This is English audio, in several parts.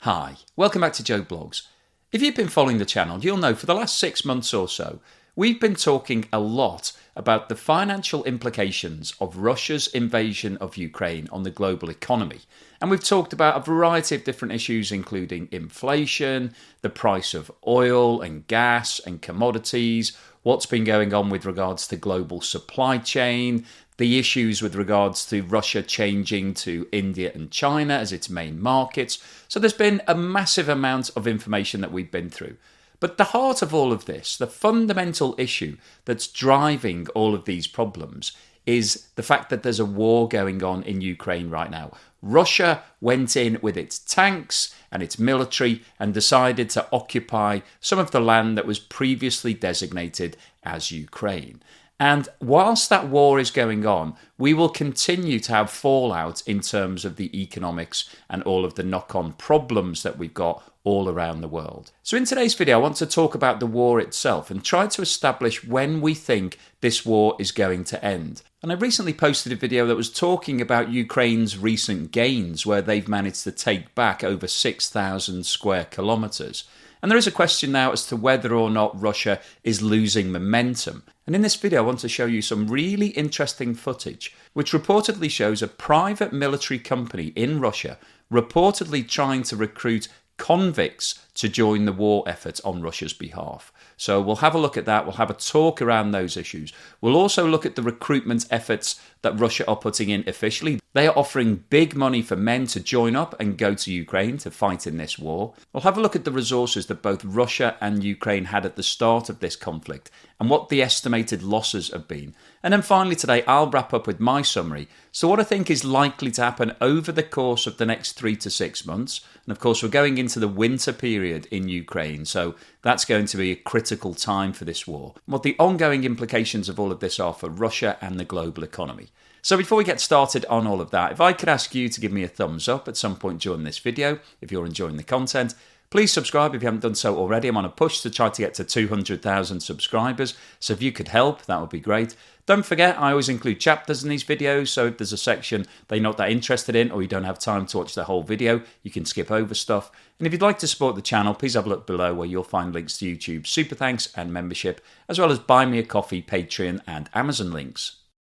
Hi, welcome back to Joe Blogs. If you've been following the channel, you'll know for the last 6 months or so, we've been talking a lot about the financial implications of Russia's invasion of Ukraine on the global economy. And we've talked about a variety of different issues, including inflation, the price of oil and gas and commodities, what's been going on with regards to global supply chain, the issues with regards to Russia changing to India and China as its main markets. So there's been a massive amount of information that we've been through. But the heart of all of this, the fundamental issue that's driving all of these problems, is the fact that there's a war going on in Ukraine right now. Russia went in with its tanks and its military and decided to occupy some of the land that was previously designated as Ukraine. And whilst that war is going on, we will continue to have fallout in terms of the economics and all of the knock-on problems that we've got all around the world. So in today's video, I want to talk about the war itself and try to establish when we think this war is going to end. And I recently posted a video that was talking about Ukraine's recent gains, where they've managed to take back over 6,000 square kilometres. And there is a question now as to whether or not Russia is losing momentum. And in this video, I want to show you some really interesting footage, which reportedly shows a private military company in Russia reportedly trying to recruit convicts to join the war effort on Russia's behalf. So we'll have a look at that. We'll have a talk around those issues. We'll also look at the recruitment efforts that Russia are putting in officially. They are offering big money for men to join up and go to Ukraine to fight in this war. We'll have a look at the resources that both Russia and Ukraine had at the start of this conflict and what the estimated losses have been. And then finally today, I'll wrap up with my summary. So what I think is likely to happen over the course of the next 3 to 6 months. And of course, we're going into the winter period in Ukraine. So that's going to be a critical time for this war. What the ongoing implications of all of this are for Russia and the global economy. So before we get started on all of that, if I could ask you to give me a thumbs up at some point during this video, if you're enjoying the content. Please subscribe if you haven't done so already. I'm on a push to try to get to 200,000 subscribers, so if you could help, that would be great. Don't forget, I always include chapters in these videos, so if there's a section that you're not that interested in or you don't have time to watch the whole video, you can skip over stuff. And if you'd like to support the channel, please have a look below where you'll find links to YouTube Super Thanks and membership, as well as Buy Me a Coffee, Patreon and Amazon links.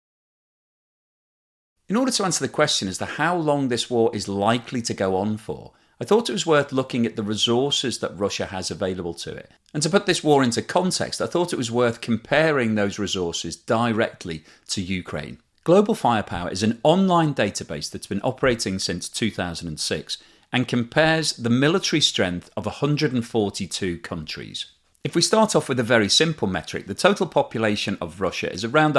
In order to answer the question as to how long this war is likely to go on for, I thought it was worth looking at the resources that Russia has available to it. And to put this war into context, I thought it was worth comparing those resources directly to Ukraine. Global Firepower is an online database that's been operating since 2006 and compares the military strength of 142 countries. If we start off with a very simple metric, the total population of Russia is around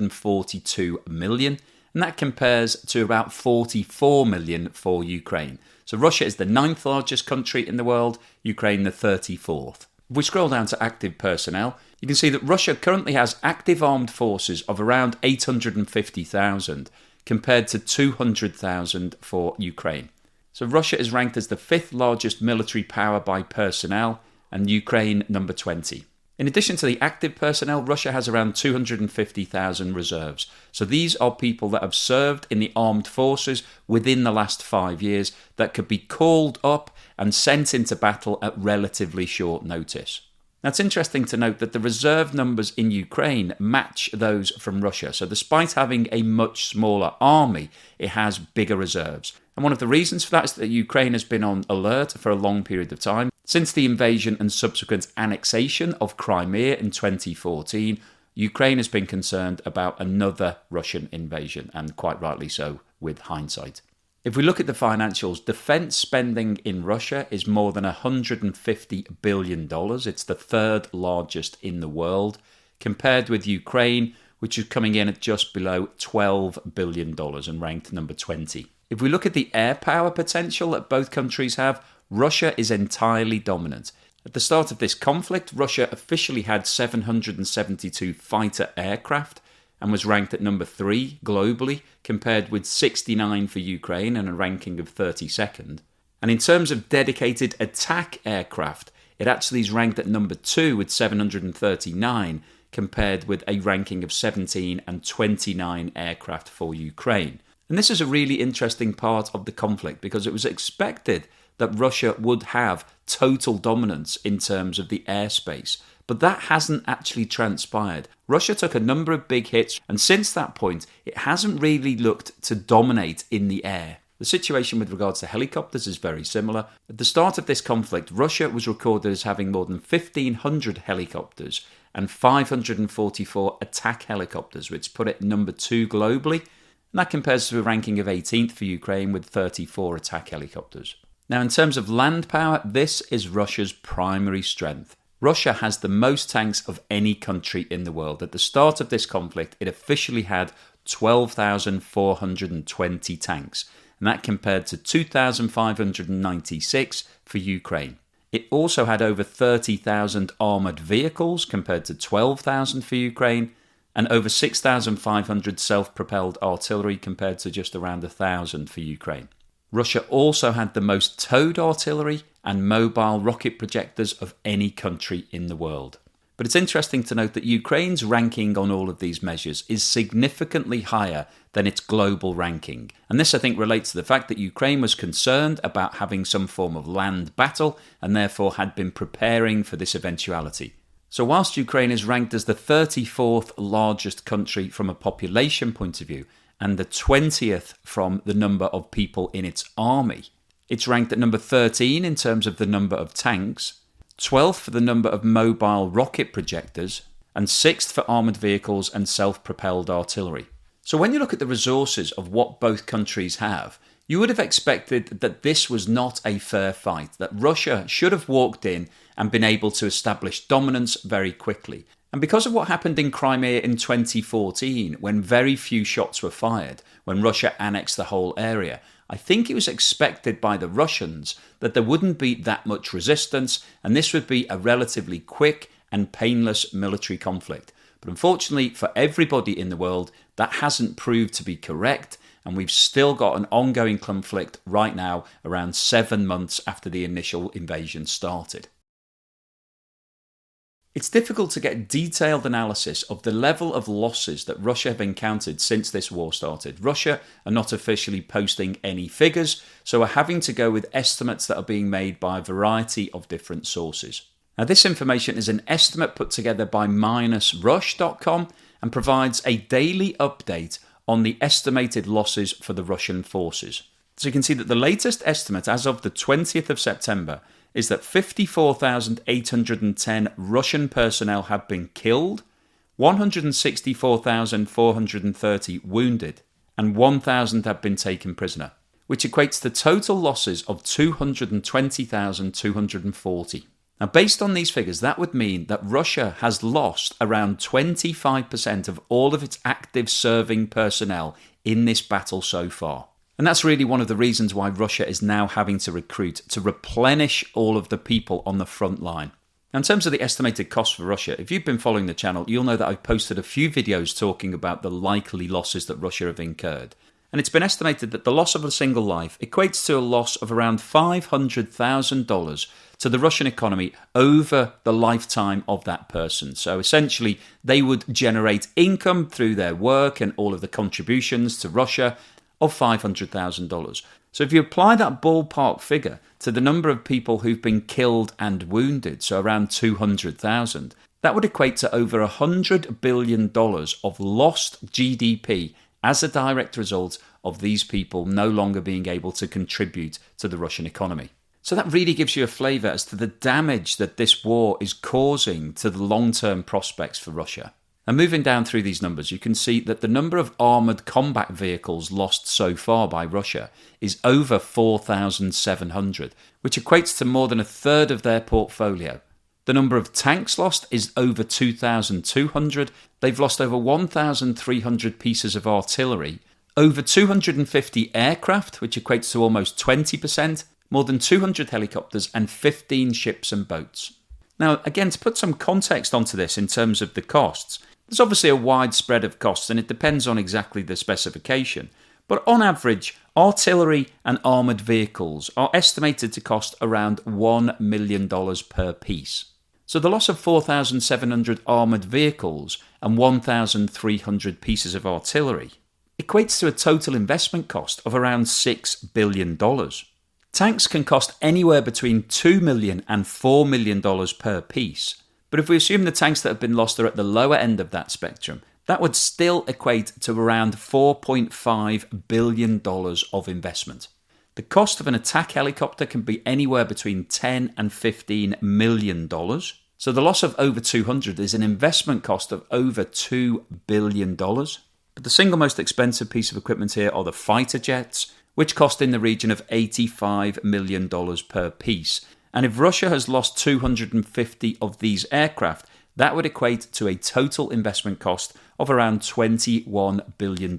142 million, and that compares to about 44 million for Ukraine. So Russia is the 9th largest country in the world, Ukraine the 34th. If we scroll down to active personnel, you can see that Russia currently has active armed forces of around 850,000 compared to 200,000 for Ukraine. So Russia is ranked as the 5th largest military power by personnel and Ukraine number 20. In addition to the active personnel, Russia has around 250,000 reserves. So these are people that have served in the armed forces within the last 5 years that could be called up and sent into battle at relatively short notice. Now, it's interesting to note that the reserve numbers in Ukraine match those from Russia. So despite having a much smaller army, it has bigger reserves. And one of the reasons for that is that Ukraine has been on alert for a long period of time. Since the invasion and subsequent annexation of Crimea in 2014, Ukraine has been concerned about another Russian invasion, and quite rightly so with hindsight. If we look at the financials, defense spending in Russia is more than $150 billion. It's the 3rd largest in the world, compared with Ukraine, which is coming in at just below $12 billion and ranked number 20. If we look at the air power potential that both countries have, Russia is entirely dominant. At the start of this conflict, Russia officially had 772 fighter aircraft and was ranked at number 3 globally, compared with 69 for Ukraine and a ranking of 32nd. And in terms of dedicated attack aircraft, it actually is ranked at number 2 with 739, compared with a ranking of 17 and 29 aircraft for Ukraine. And this is a really interesting part of the conflict because it was expected that Russia would have total dominance in terms of the airspace. But that hasn't actually transpired. Russia took a number of big hits, and since that point, it hasn't really looked to dominate in the air. The situation with regards to helicopters is very similar. At the start of this conflict, Russia was recorded as having more than 1,500 helicopters and 544 attack helicopters, which put it number 2 globally. And that compares to a ranking of 18th for Ukraine with 34 attack helicopters. Now, in terms of land power, this is Russia's primary strength. Russia has the most tanks of any country in the world. At the start of this conflict, it officially had 12,420 tanks, and that compared to 2,596 for Ukraine. It also had over 30,000 armoured vehicles compared to 12,000 for Ukraine, and over 6,500 self-propelled artillery compared to just around 1,000 for Ukraine. Russia also had the most towed artillery and mobile rocket projectors of any country in the world. But it's interesting to note that Ukraine's ranking on all of these measures is significantly higher than its global ranking. And this, I think, relates to the fact that Ukraine was concerned about having some form of land battle and therefore had been preparing for this eventuality. So whilst Ukraine is ranked as the 34th largest country from a population point of view and the 20th from the number of people in its army, it's ranked at number 13 in terms of the number of tanks, 12th for the number of mobile rocket projectors, and 6th for armoured vehicles and self-propelled artillery. So when you look at the resources of what both countries have, you would have expected that this was not a fair fight, that Russia should have walked in and been able to establish dominance very quickly. And because of what happened in Crimea in 2014, when very few shots were fired, when Russia annexed the whole area, I think it was expected by the Russians that there wouldn't be that much resistance and this would be a relatively quick and painless military conflict. But unfortunately for everybody in the world, that hasn't proved to be correct, and we've still got an ongoing conflict right now around 7 months after the initial invasion started. It's difficult to get detailed analysis of the level of losses that Russia have encountered since this war started. Russia are not officially posting any figures, so we're having to go with estimates that are being made by a variety of different sources. Now, this information is an estimate put together by minusrush.com and provides a daily update on the estimated losses for the Russian forces. So you can see that the latest estimate as of the 20th of September is that 54,810 Russian personnel have been killed, 164,430 wounded, and 1,000 have been taken prisoner, which equates to total losses of 220,240. Now, based on these figures, that would mean that Russia has lost around 25% of all of its active serving personnel in this battle so far. And that's really one of the reasons why Russia is now having to recruit to replenish all of the people on the front line. Now, in terms of the estimated cost for Russia, if you've been following the channel, you'll know that I've posted a few videos talking about the likely losses that Russia have incurred. And it's been estimated that the loss of a single life equates to a loss of around $500,000 to the Russian economy over the lifetime of that person. So essentially, they would generate income through their work and all of the contributions to Russia of $500,000. So if you apply that ballpark figure to the number of people who've been killed and wounded, so around 200,000, that would equate to over $100 billion of lost GDP as a direct result of these people no longer being able to contribute to the Russian economy. So that really gives you a flavour as to the damage that this war is causing to the long-term prospects for Russia. And moving down through these numbers, you can see that the number of armoured combat vehicles lost so far by Russia is over 4,700, which equates to more than a third of their portfolio. The number of tanks lost is over 2,200. They've lost over 1,300 pieces of artillery, over 250 aircraft, which equates to almost 20%, more than 200 helicopters, and 15 ships and boats. Now, again, to put some context onto this in terms of the costs, there's obviously a wide spread of costs and it depends on exactly the specification. But on average, artillery and armoured vehicles are estimated to cost around $1 million per piece. So the loss of 4,700 armoured vehicles and 1,300 pieces of artillery equates to a total investment cost of around $6 billion. Tanks can cost anywhere between $2 million and $4 million per piece. But if we assume the tanks that have been lost are at the lower end of that spectrum, that would still equate to around $4.5 billion of investment. The cost of an attack helicopter can be anywhere between $10 and $15 million. So the loss of over 200 is an investment cost of over $2 billion. But the single most expensive piece of equipment here are the fighter jets, which cost in the region of $85 million per piece. And if Russia has lost 250 of these aircraft, that would equate to a total investment cost of around $21 billion.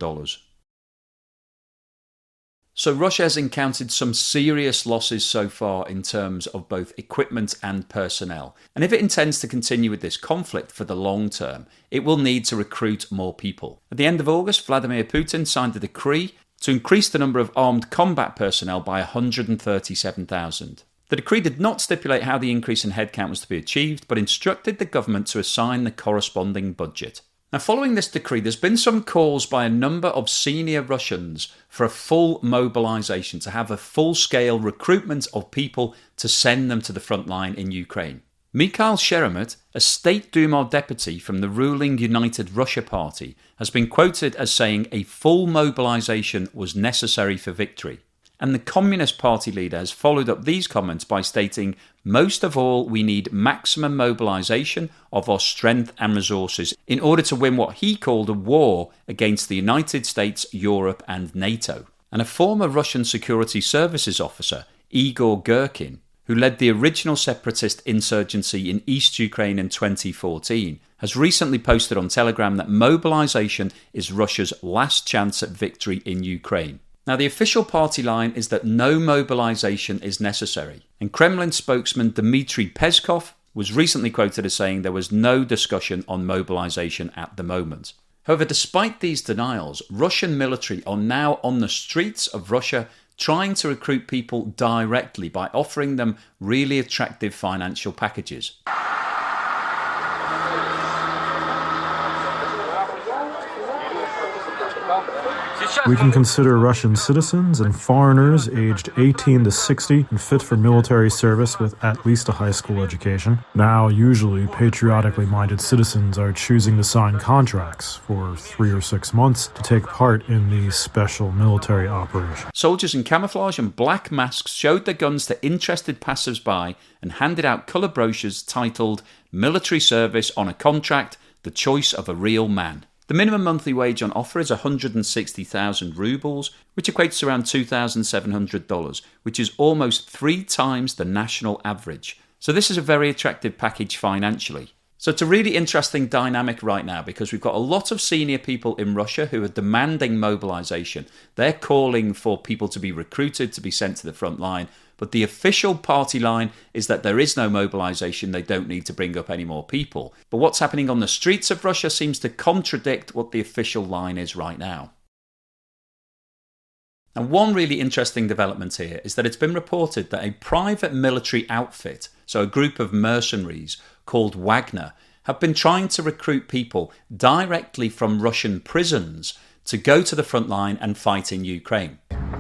So Russia has encountered some serious losses so far in terms of both equipment and personnel. And if it intends to continue with this conflict for the long term, it will need to recruit more people. At the end of August, Vladimir Putin signed a decree to increase the number of armed combat personnel by 137,000. The decree did not stipulate how the increase in headcount was to be achieved, but instructed the government to assign the corresponding budget. Now, following this decree, there's been some calls by a number of senior Russians for a full mobilization, to have a full-scale recruitment of people to send them to the front line in Ukraine. Mikhail Sheremet, a State Duma deputy from the ruling United Russia Party, has been quoted as saying a full mobilization was necessary for victory. And the Communist Party leader has followed up these comments by stating, "Most of all, we need maximum mobilization of our strength and resources in order to win what he called a war against the United States, Europe and NATO." And a former Russian security services officer, Igor Girkin, who led the original separatist insurgency in East Ukraine in 2014, has recently posted on Telegram that mobilization is Russia's last chance at victory in Ukraine. Now, the official party line is that no mobilization is necessary, and Kremlin spokesman Dmitry Peskov was recently quoted as saying there was no discussion on mobilization at the moment. However, despite these denials, Russian military are now on the streets of Russia trying to recruit people directly by offering them really attractive financial packages. We can consider Russian citizens and foreigners aged 18 to 60 and fit for military service with at least a high school education. Now, usually, patriotically minded citizens are choosing to sign contracts for 3 or 6 months to take part in the special military operation. Soldiers in camouflage and black masks showed their guns to interested passers-by and handed out colour brochures titled "Military Service on a Contract, the Choice of a Real Man." The minimum monthly wage on offer is 160,000 rubles, which equates to around $2,700, which is almost 3 times the national average. So this is a very attractive package financially. So it's a really interesting dynamic right now, because we've got a lot of senior people in Russia who are demanding mobilization. They're calling for people to be recruited, to be sent to the front line. But the official party line is that there is no mobilization, they don't need to bring up any more people. But what's happening on the streets of Russia seems to contradict what the official line is right now. And one really interesting development here is that it's been reported that a private military outfit, so a group of mercenaries called Wagner, have been trying to recruit people directly from Russian prisons to go to the front line and fight in Ukraine.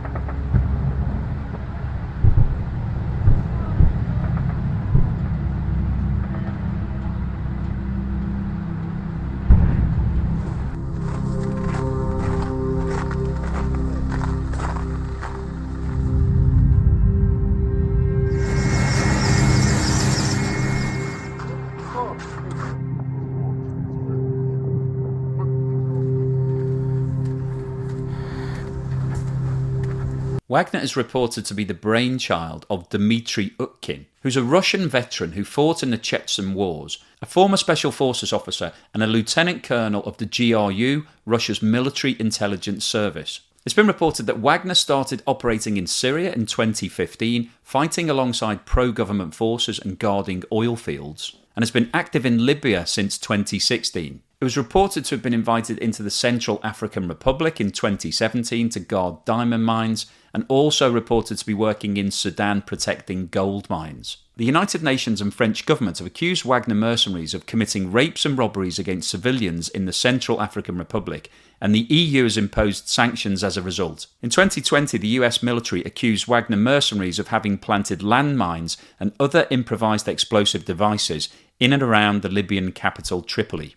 Wagner is reported to be the brainchild of Dmitry Utkin, who's a Russian veteran who fought in the Chechen Wars, a former Special Forces officer and a lieutenant colonel of the GRU, Russia's military intelligence service. It's been reported that Wagner started operating in Syria in 2015, fighting alongside pro-government forces and guarding oil fields, and has been active in Libya since 2016. It was reported to have been invited into the Central African Republic in 2017 to guard diamond mines, and also reported to be working in Sudan protecting gold mines. The United Nations and French government have accused Wagner mercenaries of committing rapes and robberies against civilians in the Central African Republic, and the EU has imposed sanctions as a result. In 2020, the US military accused Wagner mercenaries of having planted landmines and other improvised explosive devices in and around the Libyan capital Tripoli.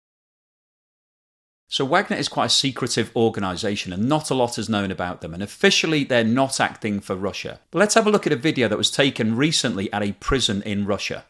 So Wagner is quite a secretive organisation and not a lot is known about them, and officially they're not acting for Russia. But let's have a look at a video that was taken recently at a prison in Russia.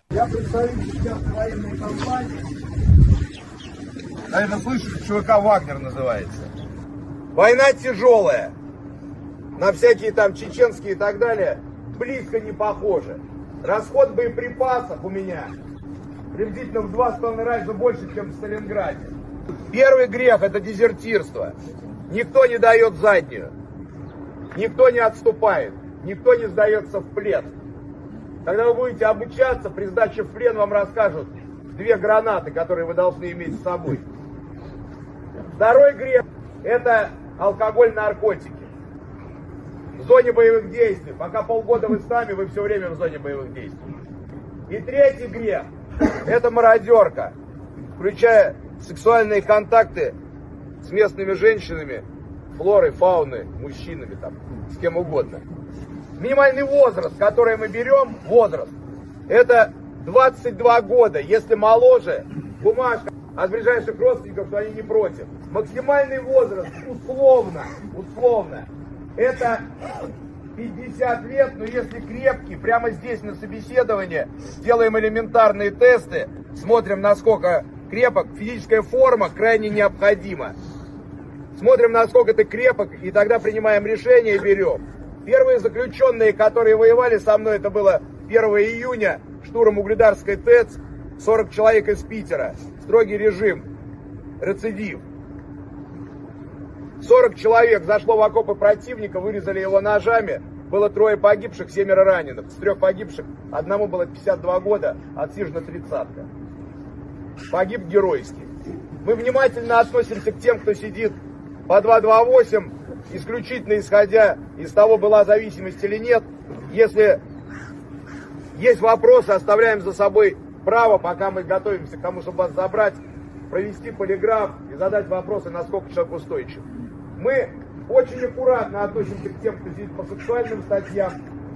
Наверное, слышите, ЧВК «Вагнер» называется. Война тяжелая. На всякие там чеченские и так далее близко не похоже. Расход боеприпасов у меня приблизительно в 2,5 раза больше, чем в Сталинграде. Первый грех – это дезертирство. Никто не дает заднюю. Никто не отступает. Никто не сдается в плен. Когда вы будете обучаться, при сдаче в плен вам расскажут 2 гранаты, которые вы должны иметь с собой. Второй грех – это алкоголь, наркотики. В зоне боевых действий. Пока полгода вы с нами, вы все время в зоне боевых действий. И третий грех – это мародерка, включая сексуальные контакты с местными женщинами, флорой, фауной, мужчинами, там, с кем угодно. Минимальный возраст, который мы берем, это 22 года. Если моложе, бумажка от ближайших родственников, что они не против. Максимальный возраст, условно, это 50 лет, но если крепкий, прямо здесь на собеседовании делаем элементарные тесты, смотрим, насколько крепок, физическая форма крайне необходима. Смотрим, насколько ты крепок, и тогда принимаем решение и берем. Первые заключенные, которые воевали со мной, это было 1 июня, штурм Угледарской ТЭЦ, 40 человек из Питера, строгий режим, рецидив. 40 человек зашло в окопы противника, вырезали его ножами, было 3 погибших, 7 раненых. С 3 погибших одному было 52 года, отсижена 30-ка. Погиб геройски. Мы внимательно относимся к тем, кто сидит по 228, исключительно исходя из того, была зависимость или нет. Если есть вопросы, оставляем за собой право, пока мы готовимся к тому, чтобы вас забрать, провести полиграф и задать вопросы, насколько человек устойчив. Мы очень аккуратно относимся к тем, кто сидит по сексуальным статьям,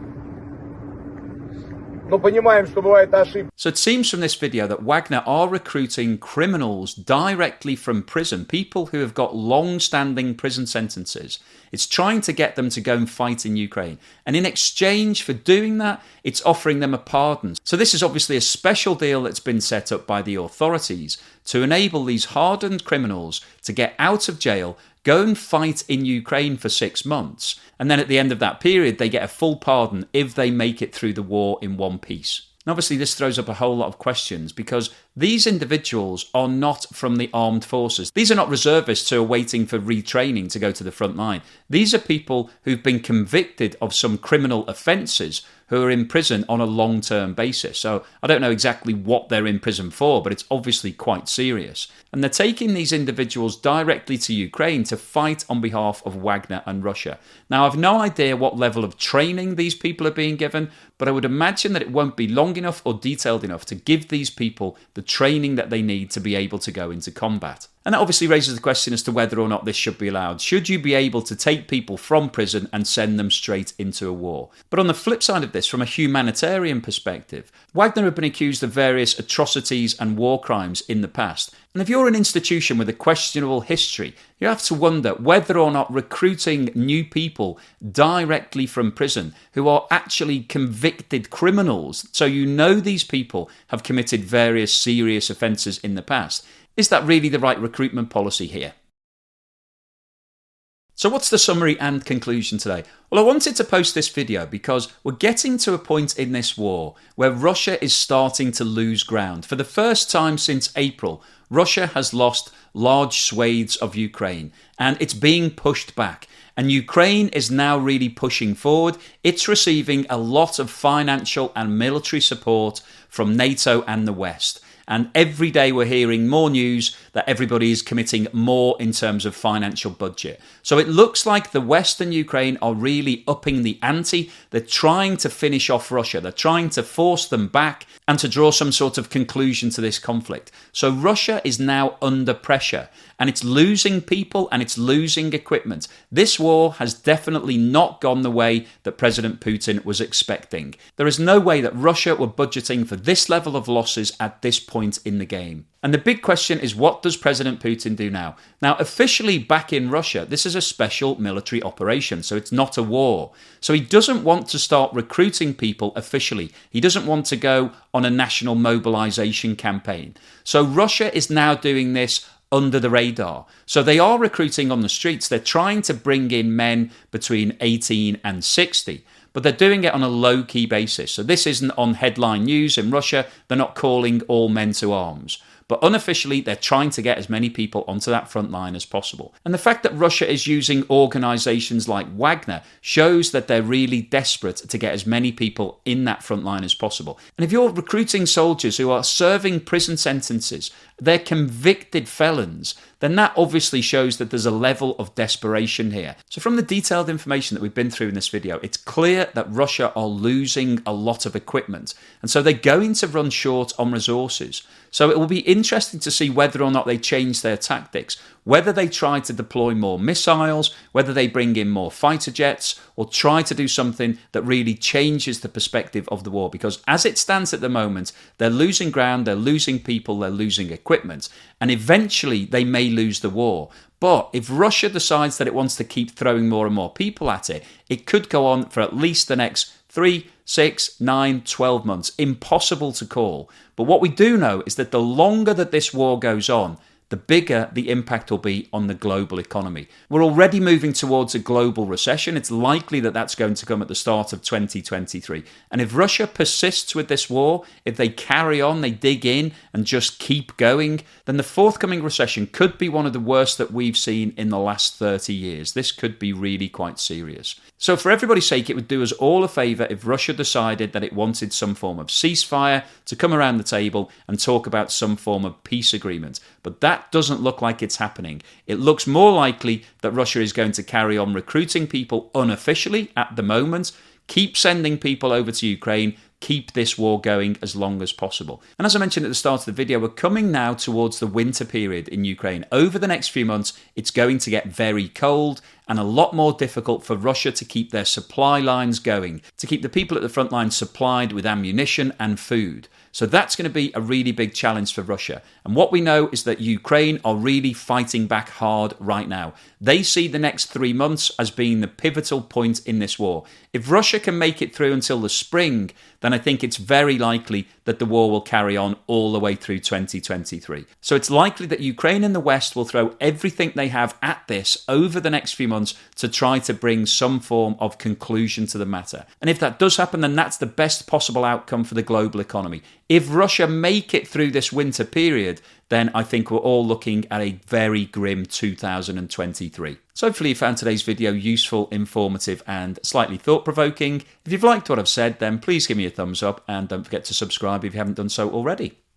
но понимаем, что бывают ошибки. So it seems from this video that Wagner are recruiting criminals directly from prison, people who have got long-standing prison sentences. It's trying to get them to go and fight in Ukraine. And in exchange for doing that, it's offering them a pardon. So this is obviously a special deal that's been set up by the authorities to enable these hardened criminals to get out of jail, go and fight in Ukraine for 6 months, and then at the end of that period they get a full pardon if they make it through the war in one piece. And obviously this throws up a whole lot of questions because these individuals are not from the armed forces. These are not reservists who are waiting for retraining to go to the front line. These are people who've been convicted of some criminal offences who are in prison on a long-term basis. So I don't know exactly what they're in prison for, but it's obviously quite serious. And they're taking these individuals directly to Ukraine to fight on behalf of Wagner and Russia. Now, I've no idea what level of training these people are being given, but I would imagine that it won't be long enough or detailed enough to give these people the training that they need to be able to go into combat. And that obviously raises the question as to whether or not this should be allowed. Should you be able to take people from prison and send them straight into a war? But on the flip side of this, from a humanitarian perspective, Wagner have been accused of various atrocities and war crimes in the past. And if you're an institution with a questionable history, you have to wonder whether or not recruiting new people directly from prison who are actually convicted criminals, so you know these people have committed various serious offences in the past, is that really the right recruitment policy here? So what's the summary and conclusion today? Well, I wanted to post this video because we're getting to a point in this war where Russia is starting to lose ground. For the first time since April, Russia has lost large swathes of Ukraine and it's being pushed back. And Ukraine is now really pushing forward. It's receiving a lot of financial and military support from NATO and the West. And every day we're hearing more news that everybody is committing more in terms of financial budget. So it looks like the West and Ukraine are really upping the ante. They're trying to finish off Russia. They're trying to force them back and to draw some sort of conclusion to this conflict. So Russia is now under pressure, and it's losing people and it's losing equipment. This war has definitely not gone the way that President Putin was expecting. There is no way that Russia were budgeting for this level of losses at this point in the game. And the big question is, what does President Putin do now? Now, officially back in Russia, this is a special military operation, so it's not a war. So he doesn't want to start recruiting people officially. He doesn't want to go on a national mobilization campaign. So Russia is now doing this under the radar. So they are recruiting on the streets. They're trying to bring in men between 18 and 60. But they're doing it on a low-key basis. So this isn't on headline news in Russia. They're not calling all men to arms. But unofficially, they're trying to get as many people onto that front line as possible. And the fact that Russia is using organizations like Wagner shows that they're really desperate to get as many people in that front line as possible. And if you're recruiting soldiers who are serving prison sentences, they're convicted felons, then that obviously shows that there's a level of desperation here. So from the detailed information that we've been through in this video, it's clear that Russia are losing a lot of equipment. And so they're going to run short on resources. So it will be interesting to see whether or not they change their tactics, whether they try to deploy more missiles, whether they bring in more fighter jets, or try to do something that really changes the perspective of the war. Because as it stands at the moment, they're losing ground, they're losing people, they're losing equipment, and eventually they may lose the war. But if Russia decides that it wants to keep throwing more and more people at it, it could go on for at least the next 3, 6, 9, 12 months. Impossible to call. But what we do know is that the longer that this war goes on, the bigger the impact will be on the global economy. We're already moving towards a global recession. It's likely that that's going to come at the start of 2023. And if Russia persists with this war, if they carry on, they dig in and just keep going, then the forthcoming recession could be one of the worst that we've seen in the last 30 years. This could be really quite serious. So for everybody's sake, it would do us all a favour if Russia decided that it wanted some form of ceasefire, to come around the table and talk about some form of peace agreement. But that doesn't look like it's happening. It looks more likely that Russia is going to carry on recruiting people unofficially at the moment, keep sending people over to Ukraine, keep this war going as long as possible. And as I mentioned at the start of the video, we're coming now towards the winter period in Ukraine. Over the next few months, it's going to get very cold and a lot more difficult for Russia to keep their supply lines going, to keep the people at the front line supplied with ammunition and food. So that's going to be a really big challenge for Russia. And what we know is that Ukraine are really fighting back hard right now. They see the next 3 months as being the pivotal point in this war. If Russia can make it through until the spring, then I think it's very likely that the war will carry on all the way through 2023. So it's likely that Ukraine and the West will throw everything they have at this over the next few months to try to bring some form of conclusion to the matter. And if that does happen, then that's the best possible outcome for the global economy. If Russia make it through this winter period, then I think we're all looking at a very grim 2023. So hopefully you found today's video useful, informative, and slightly thought-provoking. If you've liked what I've said, then please give me a thumbs up and don't forget to subscribe if you haven't done so already.